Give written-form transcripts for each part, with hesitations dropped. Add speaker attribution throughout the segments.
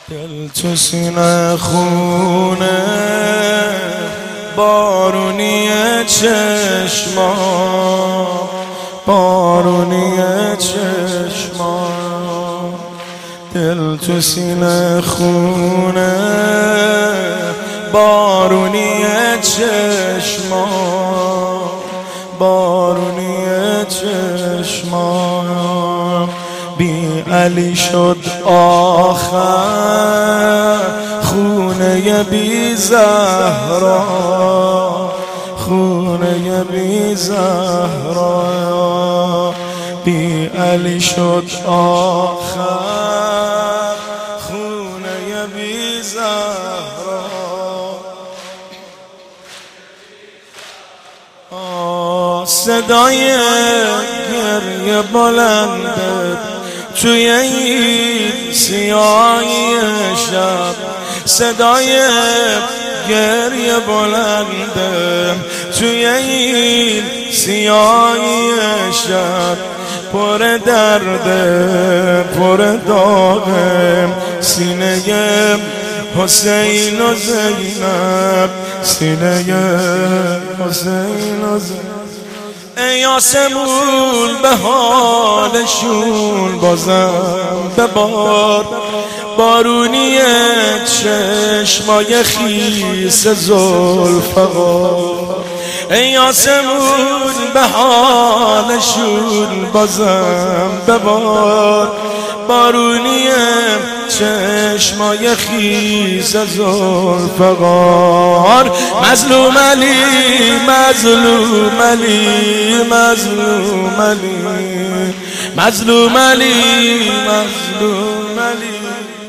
Speaker 1: دل تو سینه خونه بارونی چشما، بارونی چشما. دل تو سینه خونه بارونی چشما، بارونی چشما. بی علی شد آخر خونه بی زهرا، خونه بی زهرا. بی علی شد آخر خونه بی زهرا. صدای گریه بلنده توی این سیاهی شب، صدای گریه بلنده توی این سیاهی شب. پر درده پر داغه سینه حسین و زینب، سینه حسین و زینب. ای آسمون به حالشون بازم ببار، بارونی چشمای خیس ذوالفقار. ای آسمون به حالشون بازم ببار، بارونی چشمای خیس ذوالفقار. مظلوم علی مظلوم علی مظلوم علی مظلوم علی مظلوم علی،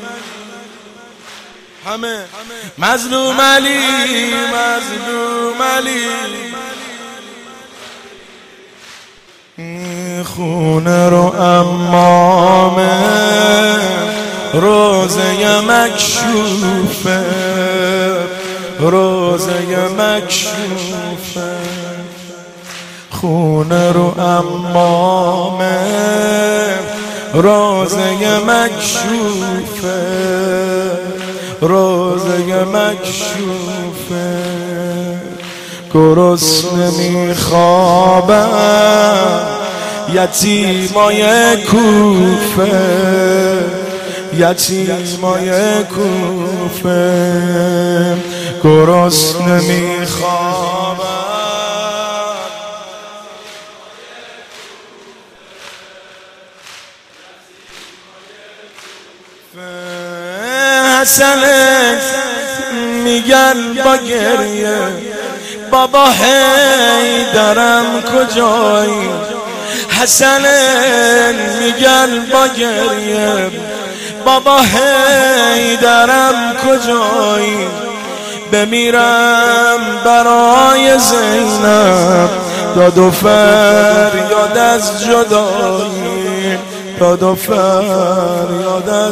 Speaker 1: همه مظلوم علی مظلوم علی. خونه رو امامه روزه مکشوفه، روزه مکشوفه. خونه رو امامه روزه مکشوفه، روزه مکشوفه. گرسنه میخوابم یتیمای کوفه، یتیمای کوفه. گرسنه میخوابم حسن میگن با گریه بابا حیدرم کجایی. حسن میگن با گریه بابا حیدرم کجایی. بمیرم برای زینب داد و فریاد از جدایی، داد و فریاد از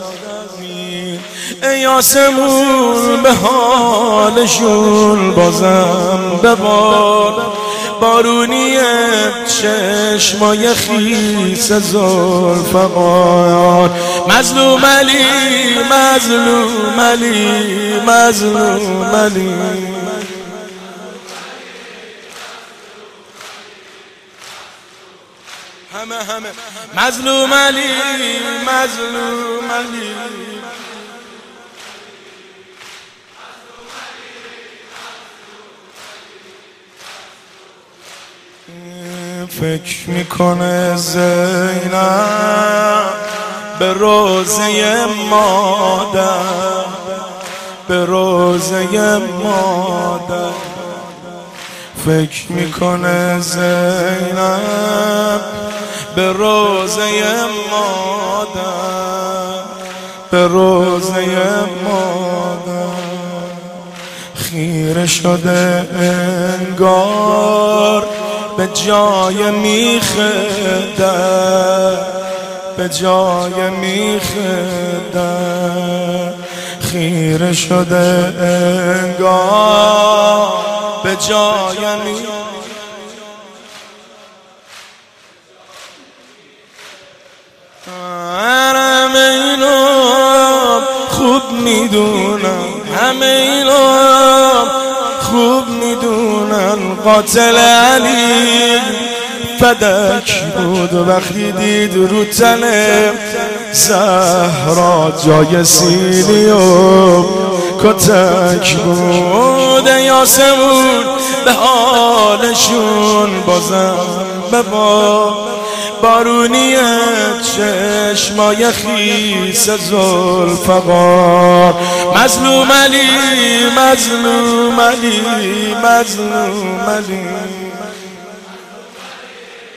Speaker 1: ای آسمون به حالشون بازم ببار، بارونی چشمای خیس ذوالفقار. مظلوم علی مظلوم علی مظلوم علی. همه مظلوم علی مظلوم علی. فکر میکنه زینب به روزه مادر، به روزه مادر. فکر میکنه زینب به روزه مادر، به روزه مادر. خیره شده انگار به جای میخه در، به جای میخه در. خیره شده انگار به جای میخه. میدونن، همه اینا خوب میدونن قاتل علی فدک بود و وقتی دید رو تن زهرا جای سینی و کتک بود. یاسمون به حالشون بازم به بارونی چشمای خیس زلفقار. مظلوم علی، مظلوم علی، مظلوم علی.